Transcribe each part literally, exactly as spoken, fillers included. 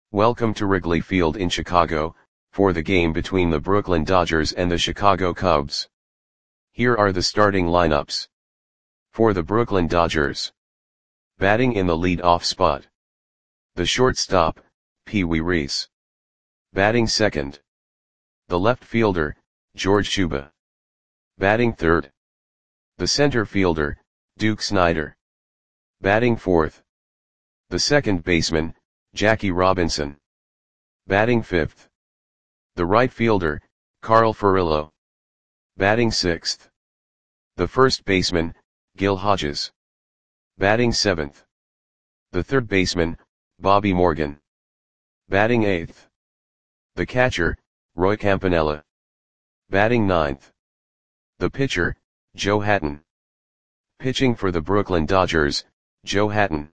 Welcome to Wrigley Field in Chicago, for the game between the Brooklyn Dodgers and the Chicago Cubs. Here are the starting lineups. For the Brooklyn Dodgers. Batting in the lead-off spot. The shortstop, Pee Wee Reese. Batting second. The left fielder, George Shuba. Batting third. The center fielder, Duke Snider. Batting fourth. The second baseman, Jackie Robinson. Batting fifth. The right fielder, Carl Furillo. Batting sixth. The first baseman, Gil Hodges. Batting seventh. The third baseman, Bobby Morgan. Batting eighth. The catcher, Roy Campanella. Batting ninth. The pitcher, Joe Hatton. Pitching for the Brooklyn Dodgers, Joe Hatton.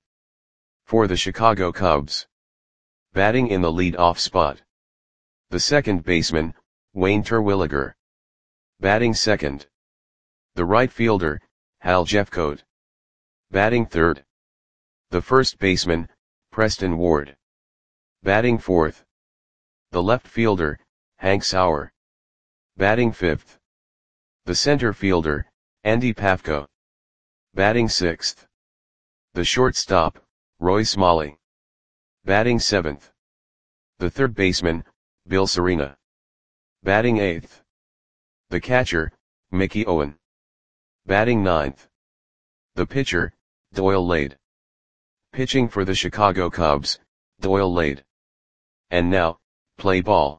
For the Chicago Cubs. Batting in the lead-off spot. The second baseman, Wayne Terwilliger. Batting second. The right fielder, Hal Jeffcoat. Batting third. The first baseman, Preston Ward. Batting fourth. The left fielder, Hank Sauer. Batting fifth. The center fielder, Andy Pafko. Batting sixth. The shortstop, Roy Smalley. Batting seventh. The third baseman, Bill Serena. Batting eighth. The catcher, Mickey Owen. Batting ninth. The pitcher, Doyle Lade. Pitching for the Chicago Cubs, Doyle Lade. And now, play ball.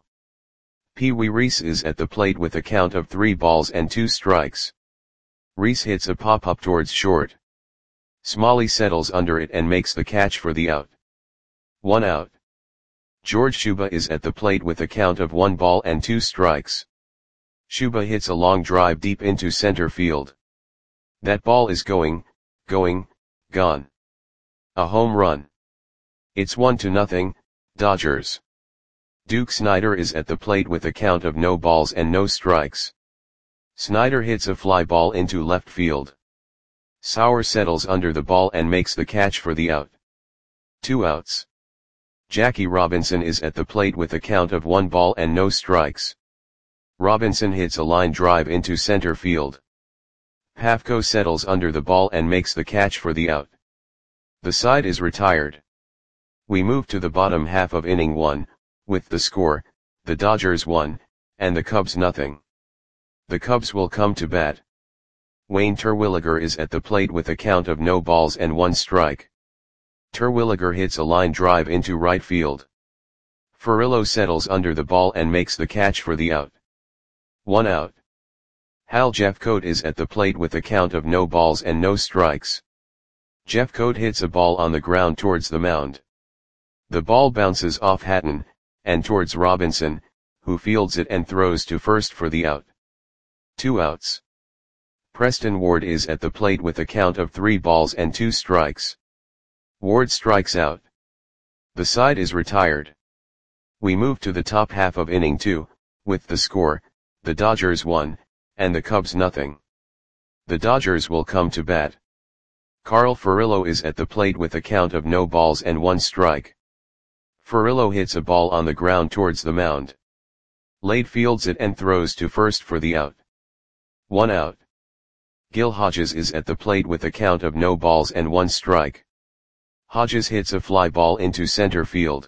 Pee Wee Reese is at the plate with a count of three balls and two strikes. Reese hits a pop-up towards short. Smalley settles under it and makes the catch for the out. One out. George Shuba is at the plate with a count of one ball and two strikes. Shuba hits a long drive deep into center field. That ball is going, going, gone. A home run. It's one to nothing, Dodgers. Duke Snider is at the plate with a count of no balls and no strikes. Snider hits a fly ball into left field. Sauer settles under the ball and makes the catch for the out. Two outs. Jackie Robinson is at the plate with a count of one ball and no strikes. Robinson hits a line drive into center field. Pafko settles under the ball and makes the catch for the out. The side is retired. We move to the bottom half of inning one, with the score, the Dodgers one, and the Cubs nothing. The Cubs will come to bat. Wayne Terwilliger is at the plate with a count of no balls and one strike. Terwilliger hits a line drive into right field. Furillo settles under the ball and makes the catch for the out. One out. Hal Jeffcoat is at the plate with a count of no balls and no strikes. Jeffcoat hits a ball on the ground towards the mound. The ball bounces off Hatton, and towards Robinson, who fields it and throws to first for the out. Two outs. Preston Ward is at the plate with a count of three balls and two strikes. Ward strikes out. The side is retired. We move to the top half of inning two, with the score, the Dodgers one, and the Cubs nothing. The Dodgers will come to bat. Carl Furillo is at the plate with a count of no balls and one strike. Furillo hits a ball on the ground towards the mound. Lade fields it and throws to first for the out. One out. Gil Hodges is at the plate with a count of no balls and one strike. Hodges hits a fly ball into center field.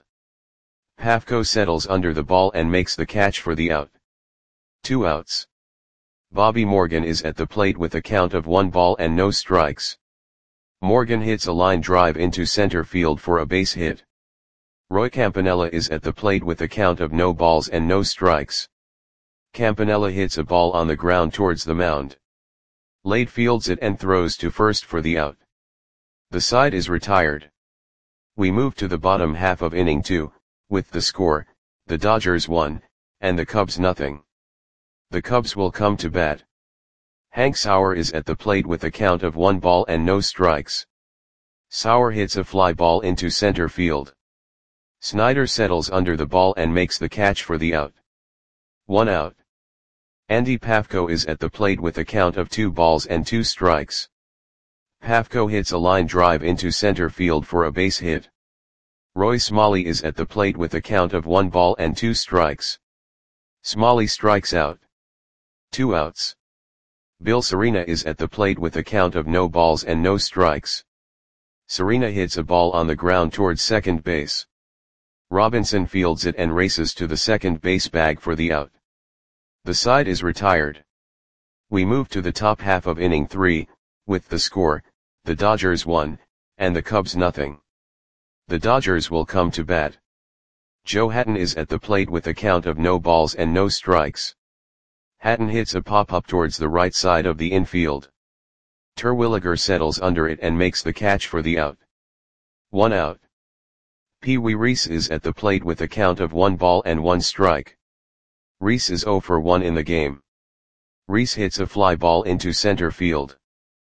Pafko settles under the ball and makes the catch for the out. Two outs. Bobby Morgan is at the plate with a count of one ball and no strikes. Morgan hits a line drive into center field for a base hit. Roy Campanella is at the plate with a count of no balls and no strikes. Campanella hits a ball on the ground towards the mound. Lade fields it and throws to first for the out. The side is retired. We move to the bottom half of inning two, with the score, the Dodgers one, and the Cubs nothing. The Cubs will come to bat. Hank Sauer is at the plate with a count of one ball and no strikes. Sauer hits a fly ball into center field. Snider settles under the ball and makes the catch for the out. One out. Andy Pafko is at the plate with a count of two balls and two strikes. Pafko hits a line drive into center field for a base hit. Roy Smalley is at the plate with a count of one ball and two strikes. Smalley strikes out. Two outs. Bill Serena is at the plate with a count of no balls and no strikes. Serena hits a ball on the ground towards second base. Robinson fields it and races to the second base bag for the out. The side is retired. We move to the top half of inning three, with the score, the Dodgers one, and the Cubs nothing. The Dodgers will come to bat. Joe Hatton is at the plate with a count of no balls and no strikes. Hatton hits a pop-up towards the right side of the infield. Terwilliger settles under it and makes the catch for the out. One out. Pee Wee Reese is at the plate with a count of one ball and one strike. Reese is oh for one in the game. Reese hits a fly ball into center field.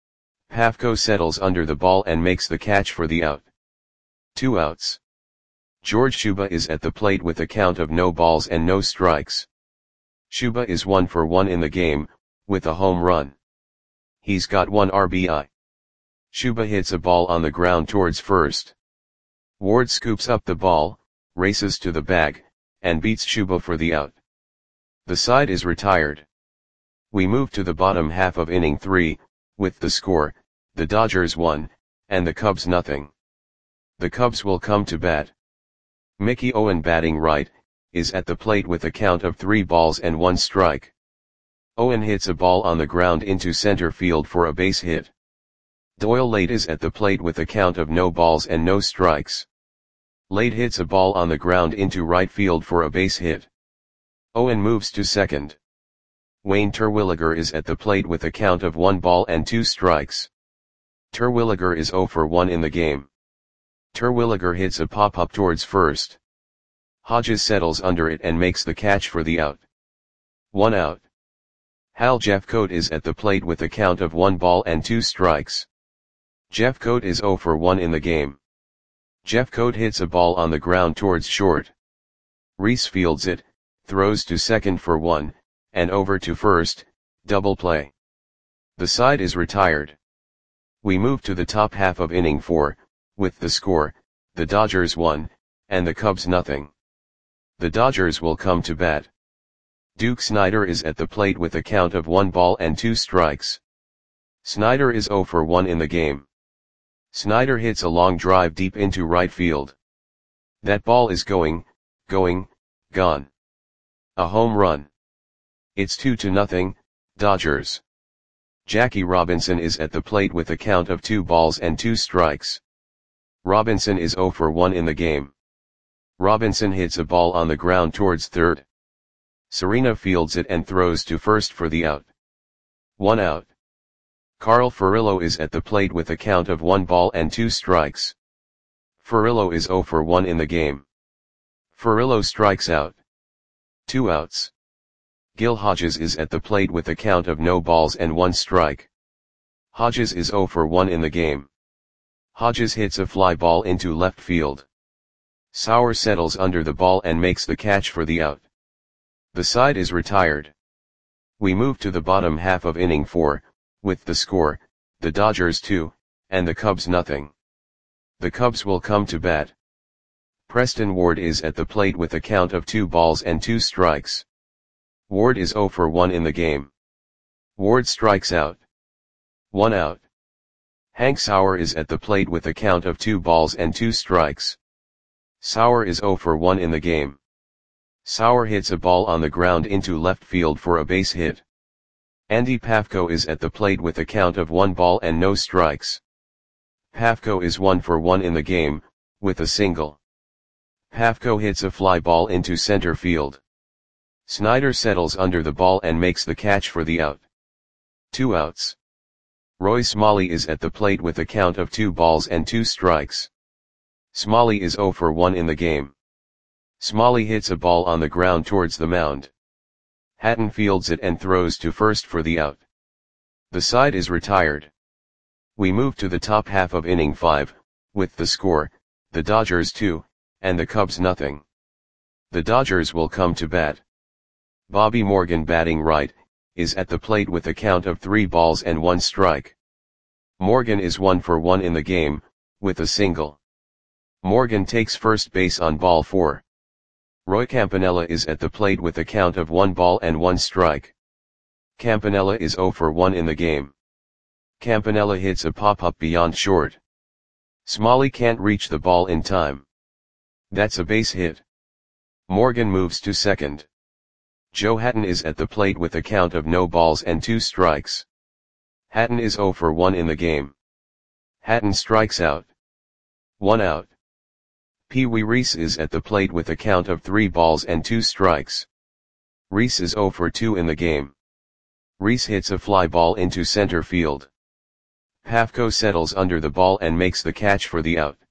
Pafko settles under the ball and makes the catch for the out. Two outs. George Shuba is at the plate with a count of no balls and no strikes. Shuba is one for one in the game, with a home run. He's got one R B I. Shuba hits a ball on the ground towards first. Ward scoops up the ball, races to the bag, and beats Shuba for the out. The side is retired. We move to the bottom half of inning three, with the score, the Dodgers one, and the Cubs nothing. The Cubs will come to bat. Mickey Owen batting right, is at the plate with a count of three balls and one strike. Owen hits a ball on the ground into center field for a base hit. Doyle Late is at the plate with a count of no balls and no strikes. Late hits a ball on the ground into right field for a base hit. Owen moves to second. Wayne Terwilliger is at the plate with a count of one ball and two strikes. Terwilliger is oh for one in the game. Terwilliger hits a pop-up towards first. Hodges settles under it and makes the catch for the out. One out. Hal Jeffcoat is at the plate with a count of one ball and two strikes. Jeffcoat is oh for one in the game. Jeffcoat hits a ball on the ground towards short. Reese fields it, throws to second for one, and over to first, double play. The side is retired. We move to the top half of inning four, with the score, the Dodgers one, and the Cubs nothing. The Dodgers will come to bat. Duke Snider is at the plate with a count of one ball and two strikes. Snider is oh for one in the game. Snider hits a long drive deep into right field. That ball is going, going, gone. A home run. It's two to nothing, Dodgers. Jackie Robinson is at the plate with a count of two balls and two strikes. Robinson is oh for one in the game. Robinson hits a ball on the ground towards third. Serena fields it and throws to first for the out. One out. Carl Furillo is at the plate with a count of one ball and two strikes. Furillo is oh for one in the game. Furillo strikes out. Two outs. Gil Hodges is at the plate with a count of no balls and one strike. Hodges is oh for one in the game. Hodges hits a fly ball into left field. Sauer settles under the ball and makes the catch for the out. The side is retired. We move to the bottom half of inning four, with the score, the Dodgers two, and the Cubs nothing. The Cubs will come to bat. Preston Ward is at the plate with a count of two balls and two strikes. Ward is oh for one in the game. Ward strikes out. One out. Hank Sauer is at the plate with a count of two balls and two strikes. Sauer is oh for one in the game. Sauer hits a ball on the ground into left field for a base hit. Andy Pafko is at the plate with a count of one ball and no strikes. Pafko is one for one in the game, with a single. Pafko hits a fly ball into center field. Snider settles under the ball and makes the catch for the out. Two outs. Roy Smalley is at the plate with a count of two balls and two strikes. Smalley is oh for one in the game. Smalley hits a ball on the ground towards the mound. Hatton fields it and throws to first for the out. The side is retired. We move to the top half of inning five, with the score, the Dodgers two, and the Cubs nothing. The Dodgers will come to bat. Bobby Morgan batting right, is at the plate with a count of three balls and one strike. Morgan is one for one in the game, with a single. Morgan takes first base on ball four. Roy Campanella is at the plate with a count of one ball and one strike. Campanella is zero for one in the game. Campanella hits a pop-up beyond short. Smalley can't reach the ball in time. That's a base hit. Morgan moves to second. Joe Hatton is at the plate with a count of no balls and two strikes. Hatton is zero for one in the game. Hatton strikes out. One out. Pee Wee Reese is at the plate with a count of three balls and two strikes. Reese is zero for two in the game. Reese hits a fly ball into center field. Pafko settles under the ball and makes the catch for the out.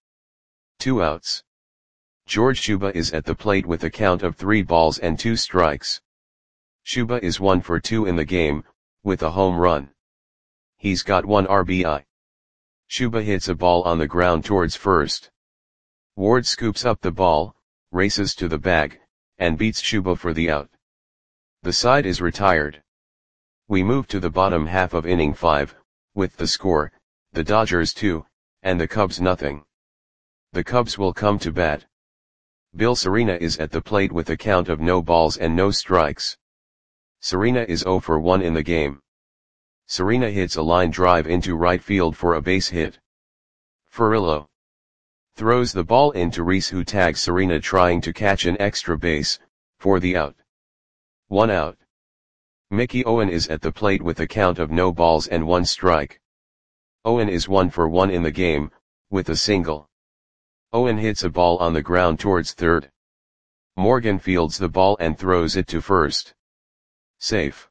Two outs. George Shuba is at the plate with a count of three balls and two strikes. Shuba is one for two in the game, with a home run. He's got one R B I. Shuba hits a ball on the ground towards first. Ward scoops up the ball, races to the bag, and beats Shuba for the out. The side is retired. We move to the bottom half of inning five, with the score, the Dodgers two, and the Cubs nothing. The Cubs will come to bat. Bill Serena is at the plate with a count of no balls and no strikes. Serena is zero for one in the game. Serena hits a line drive into right field for a base hit. Furillo throws the ball into Reese, who tags Serena trying to catch an extra base, for the out. One out. Mickey Owen is at the plate with a count of no balls and one strike. Owen is one for one in the game, with a single. Owen hits a ball on the ground towards third. Morgan fields the ball and throws it to first. Safe.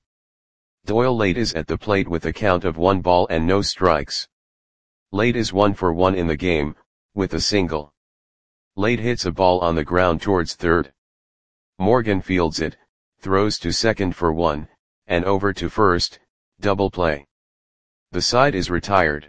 Doyle Late is at the plate with a count of one ball and no strikes. Late is one for one in the game, with a single. Late hits a ball on the ground towards third. Morgan fields it, throws to second for one, and over to first, double play. The side is retired.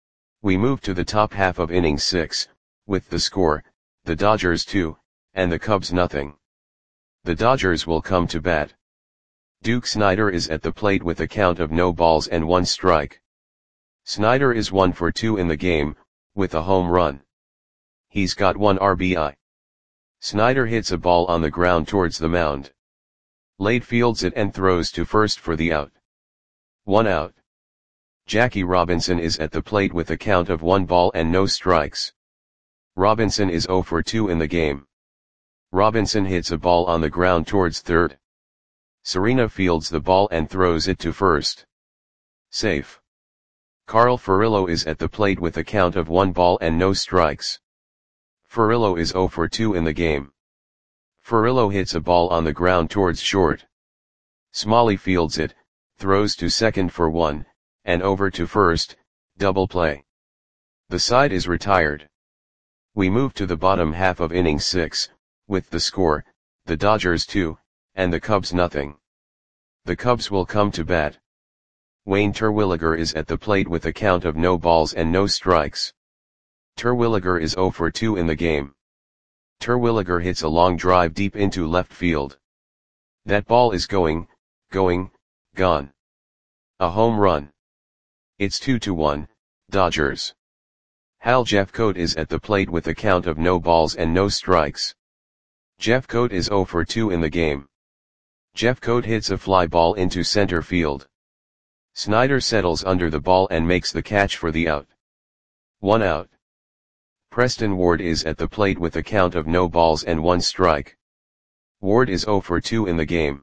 We move to the top half of inning six, with the score, the Dodgers two, and the Cubs nothing. The Dodgers will come to bat. Duke Snider is at the plate with a count of no balls and one strike. Snider is one for two in the game, with a home run. He's got one R B I. Snider hits a ball on the ground towards the mound. Late fields it and throws to first for the out. One out. Jackie Robinson is at the plate with a count of one ball and no strikes. Robinson is zero for two in the game. Robinson hits a ball on the ground towards third. Serena fields the ball and throws it to first. Safe. Carl Furillo is at the plate with a count of one ball and no strikes. Furillo is zero for two in the game. Furillo hits a ball on the ground towards short. Smalley fields it, throws to second for one, and over to first, double play. The side is retired. We move to the bottom half of inning six, with the score, the Dodgers two, and the Cubs nothing. The Cubs will come to bat. Wayne Terwilliger is at the plate with a count of no balls and no strikes. Terwilliger is zero for two in the game. Terwilliger hits a long drive deep into left field. That ball is going, going, gone. A home run. It's two to one, Dodgers. Hal Jeffcoat is at the plate with a count of no balls and no strikes. Jeffcoat is zero for two in the game. Jeffcoat hits a fly ball into center field. Snider settles under the ball and makes the catch for the out. One out. Preston Ward is at the plate with a count of no balls and one strike. Ward is zero for two in the game.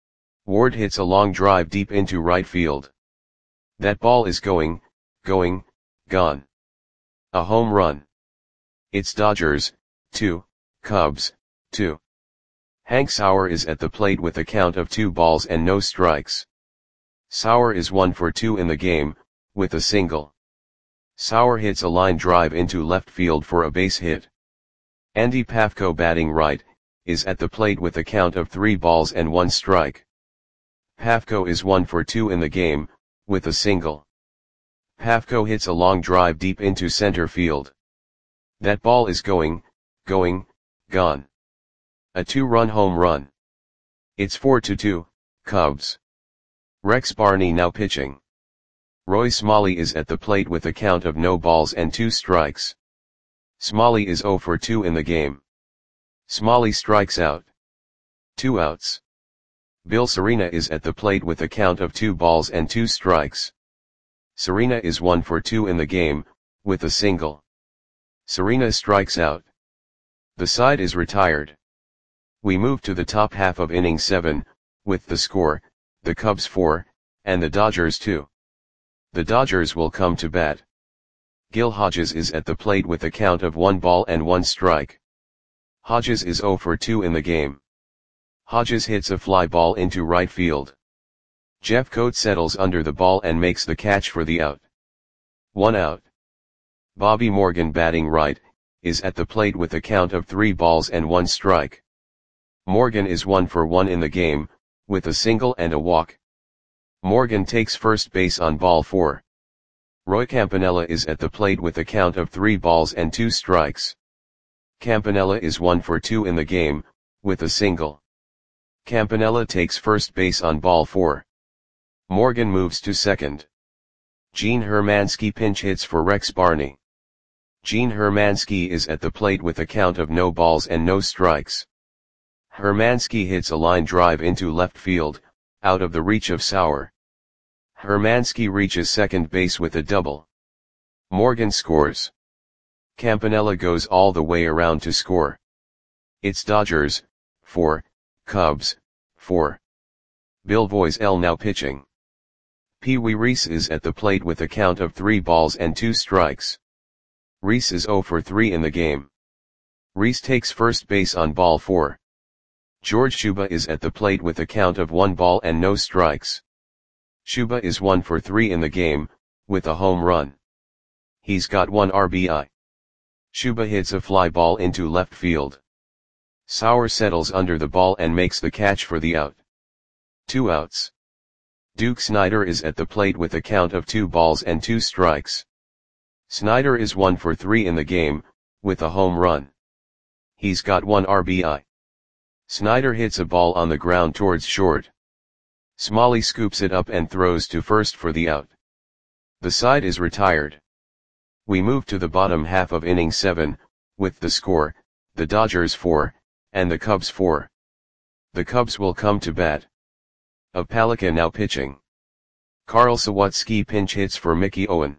Ward hits a long drive deep into right field. That ball is going, going, gone. A home run. It's Dodgers, two, Cubs, two. Hank Sauer is at the plate with a count of two balls and no strikes. Sauer is one for two in the game, with a single. Sauer hits a line drive into left field for a base hit. Andy Pafko, batting right, is at the plate with a count of three balls and one strike. Pafko is one for two in the game, with a single. Pafko hits a long drive deep into center field. That ball is going, going, gone. A two-run home run. It's four to two, Cubs. Rex Barney now pitching. Roy Smalley is at the plate with a count of no balls and two strikes. Smalley is zero for two in the game. Smalley strikes out. Two outs. Bill Serena is at the plate with a count of two balls and two strikes. Serena is one for two in the game, with a single. Serena strikes out. The side is retired. We move to the top half of inning seven, with the score, the Cubs four, and the Dodgers two. The Dodgers will come to bat. Gil Hodges is at the plate with a count of one ball and one strike. Hodges is zero for two in the game. Hodges hits a fly ball into right field. Jeffcoat settles under the ball and makes the catch for the out. One out. Bobby Morgan, batting right, is at the plate with a count of three balls and one strike. Morgan is one for one in the game, with a single and a walk. Morgan takes first base on ball four. Roy Campanella is at the plate with a count of three balls and two strikes. Campanella is one for two in the game, with a single. Campanella takes first base on ball four. Morgan moves to second. Gene Hermansky pinch hits for Rex Barney. Gene Hermansky is at the plate with a count of no balls and no strikes. Hermansky hits a line drive into left field, out of the reach of Sauer. Hermansky reaches second base with a double. Morgan scores. Campanella goes all the way around to score. It's Dodgers, four, Cubs, four. Bill Voisell now pitching. Pee Wee Reese is at the plate with a count of three balls and two strikes. Reese is zero for three in the game. Reese takes first base on ball four. George Shuba is at the plate with a count of one ball and no strikes. Shuba is one for three in the game, with a home run. He's got one R B I. Shuba hits a fly ball into left field. Sauer settles under the ball and makes the catch for the out. Two outs. Duke Snider is at the plate with a count of two balls and two strikes. Snider is one for three in the game, with a home run. He's got one R B I. Snider hits a ball on the ground towards short. Smalley scoops it up and throws to first for the out. The side is retired. We move to the bottom half of inning seven, with the score, the Dodgers four, and the Cubs four. The Cubs will come to bat. Opalika now pitching. Carl Sawatsky pinch hits for Mickey Owen.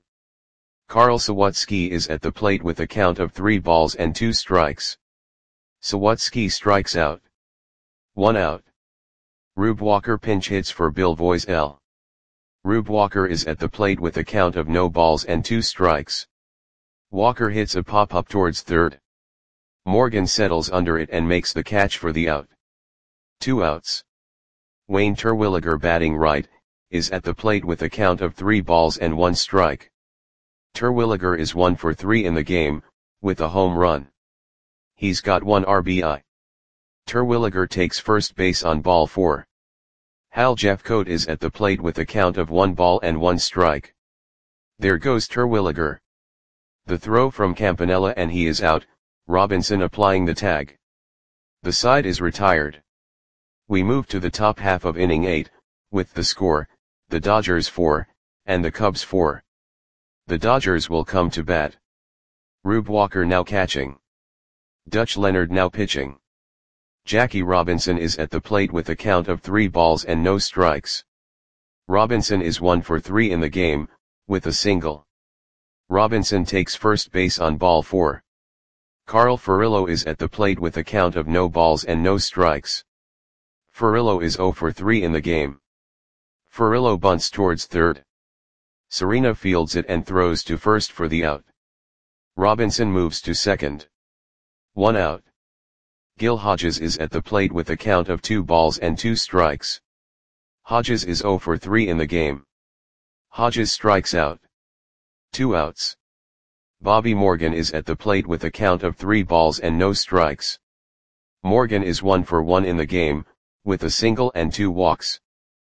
Carl Sawatsky is at the plate with a count of three balls and two strikes. Sawatsky strikes out. One out. Rube Walker pinch hits for Bill Voisell. Rube Walker is at the plate with a count of no balls and two strikes. Walker hits a pop-up towards third. Morgan settles under it and makes the catch for the out. Two outs. Wayne Terwilliger, batting right, is at the plate with a count of three balls and one strike. Terwilliger is one for three in the game, with a home run. He's got one R B I. Terwilliger takes first base on ball four. Hal Jeffcoat is at the plate with a count of one ball and one strike. There goes Terwilliger. The throw from Campanella and he is out, Robinson applying the tag. The side is retired. We move to the top half of inning eight, with the score, the Dodgers four, and the Cubs four. The Dodgers will come to bat. Rube Walker now catching. Dutch Leonard now pitching. Jackie Robinson is at the plate with a count of three balls and no strikes. Robinson is one for three in the game, with a single. Robinson takes first base on ball four. Carl Furillo is at the plate with a count of no balls and no strikes. Furillo is zero for three in the game. Furillo bunts towards third. Serena fields it and throws to first for the out. Robinson moves to second. One out. Gil Hodges is at the plate with a count of two balls and two strikes. Hodges is zero for three in the game. Hodges strikes out. Two outs. Bobby Morgan is at the plate with a count of three balls and no strikes. Morgan is one for one in the game, with a single and two walks.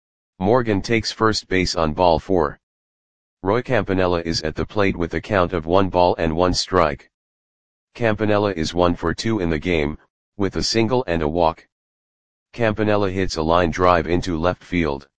Morgan takes first base on ball four. Roy Campanella is at the plate with a count of one ball and one strike. Campanella is one for two in the game, with a single and a walk. Campanella hits a line drive into left field.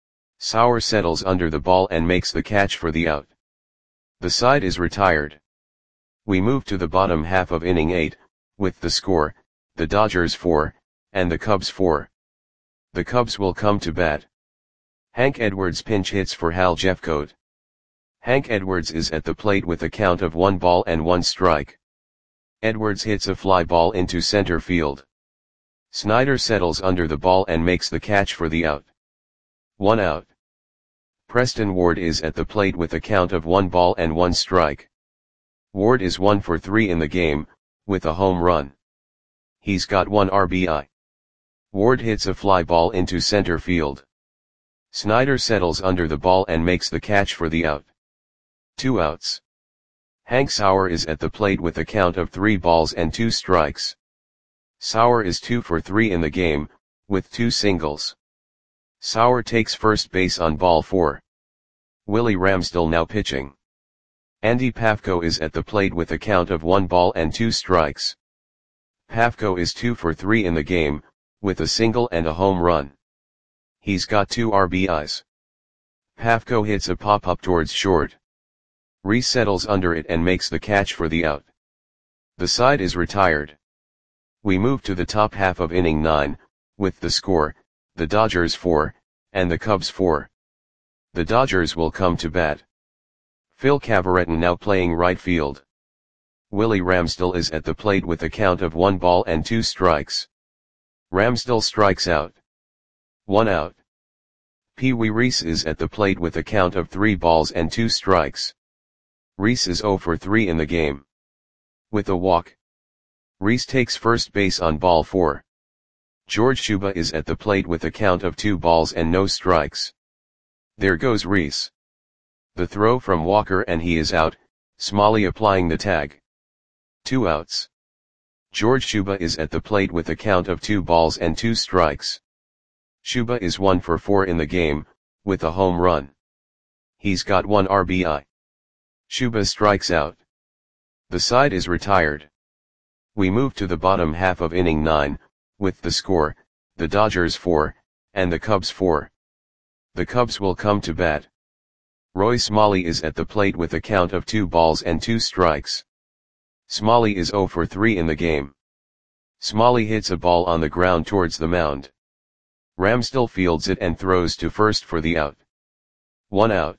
Sauer settles under the ball and makes the catch for the out. The side is retired. We move to the bottom half of inning eight, with the score, the Dodgers four, and the Cubs four. The Cubs will come to bat. Hank Edwards pinch hits for Hal Jeffcoat. Hank Edwards is at the plate with a count of one ball and one strike. Edwards hits a fly ball into center field. Snyder settles under the ball and makes the catch for the out. One out. Preston Ward is at the plate with a count of one ball and one strike. Ward is one for three in the game, with a home run. He's got one R B I. Ward hits a fly ball into center field. Snyder settles under the ball and makes the catch for the out. Two outs. Hank Sauer is at the plate with a count of three balls and two strikes. Sauer is two for three in the game, with two singles. Sauer takes first base on ball four. Willie Ramsdell now pitching. Andy Pafko is at the plate with a count of one ball and two strikes. Pafko is two for three in the game, with a single and a home run. He's got two R B Is. Pafko hits a pop-up towards short. Reese settles under it and makes the catch for the out. The side is retired. We move to the top half of inning nine, with the score, the Dodgers four, and the Cubs four. The Dodgers will come to bat. Phil Cavarretta now playing right field. Willie Ramsdell is at the plate with a count of one ball and two strikes. Ramsdell strikes out. One out. Pee Wee Reese is at the plate with a count of three balls and two strikes. Reese is zero for three in the game. With a walk. Reese takes first base on ball four. George Shuba is at the plate with a count of two balls and no strikes. There goes Reese. The throw from Walker and he is out, Smalley applying the tag. Two outs. George Shuba is at the plate with a count of two balls and two strikes. Shuba is one for four in the game, with a home run. He's got one R B I. Shuba strikes out. The side is retired. We move to the bottom half of inning nine, with the score, the Dodgers four, and the Cubs four. The Cubs will come to bat. Roy Smalley is at the plate with a count of two balls and two strikes. Smalley is zero for three in the game. Smalley hits a ball on the ground towards the mound. Ramsdell fields it and throws to first for the out. One out.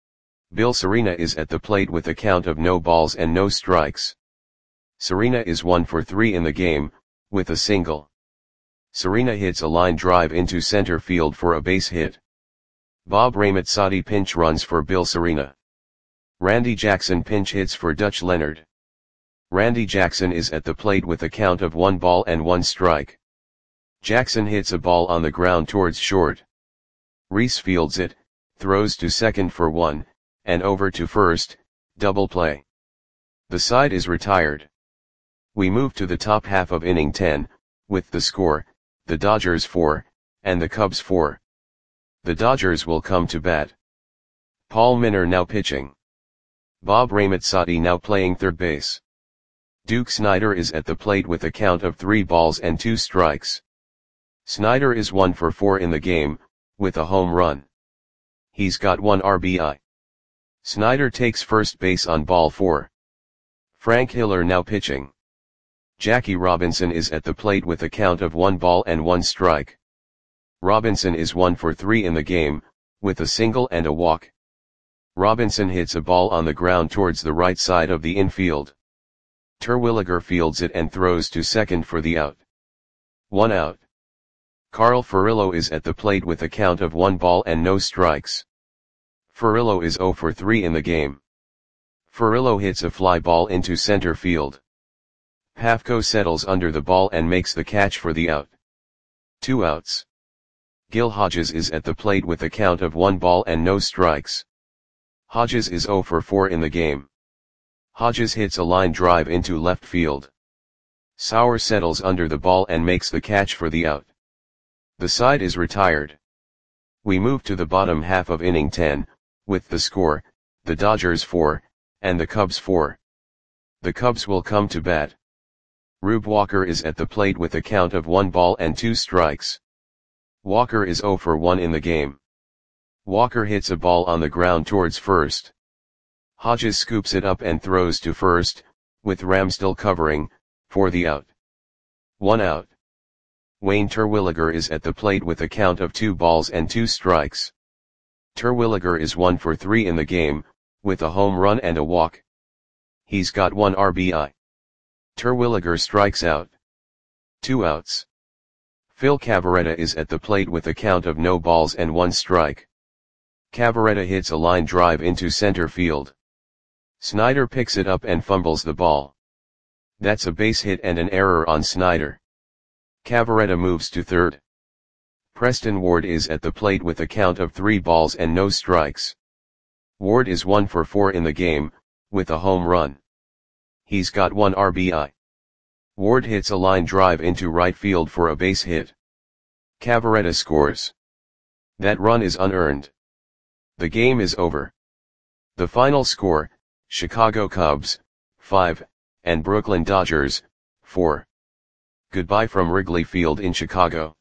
Bill Serena is at the plate with a count of no balls and no strikes. Serena is one for three in the game, with a single. Serena hits a line drive into center field for a base hit. Bob Ramazzotti pinch runs for Bill Serena. Randy Jackson pinch hits for Dutch Leonard. Randy Jackson is at the plate with a count of one ball and one strike. Jackson hits a ball on the ground towards short. Reese fields it, throws to second for one, and over to first, double play. The side is retired. We move to the top half of inning ten, with the score, the Dodgers four, and the Cubs four. The Dodgers will come to bat. Paul Minor now pitching. Bob Ramazzotti now playing third base. Duke Snider is at the plate with a count of three balls and two strikes. Snider is one for four in the game, with a home run. He's got one R B I. Snider takes first base on ball four. Frank Hiller now pitching. Jackie Robinson is at the plate with a count of one ball and one strike. Robinson is one for three in the game, with a single and a walk. Robinson hits a ball on the ground towards the right side of the infield. Terwilliger fields it and throws to second for the out. One out. Carl Furillo is at the plate with a count of one ball and no strikes. Furillo is zero for three in the game. Furillo hits a fly ball into center field. Pafko settles under the ball and makes the catch for the out. Two outs. Gil Hodges is at the plate with a count of one ball and no strikes. Hodges is zero for four in the game. Hodges hits a line drive into left field. Sauer settles under the ball and makes the catch for the out. The side is retired. We move to the bottom half of inning ten, with the score, the Dodgers four, and the Cubs four. The Cubs will come to bat. Rube Walker is at the plate with a count of one ball and two strikes. Walker is zero for one in the game. Walker hits a ball on the ground towards first. Hodges scoops it up and throws to first, with Ramsdell covering, for the out. One out. Wayne Terwilliger is at the plate with a count of two balls and two strikes. Terwilliger is one for three in the game, with a home run and a walk. He's got one R B I. Terwilliger strikes out. Two outs. Phil Cavarretta is at the plate with a count of no balls and one strike. Cavarretta hits a line drive into center field. Snyder picks it up and fumbles the ball. That's a base hit and an error on Snyder. Cavarretta moves to third. Preston Ward is at the plate with a count of three balls and no strikes. Ward is one for four in the game, with a home run. He's got one R B I. Ward hits a line drive into right field for a base hit. Cavarretta scores. That run is unearned. The game is over. The final score, Chicago Cubs, five, and Brooklyn Dodgers, four. Goodbye from Wrigley Field in Chicago.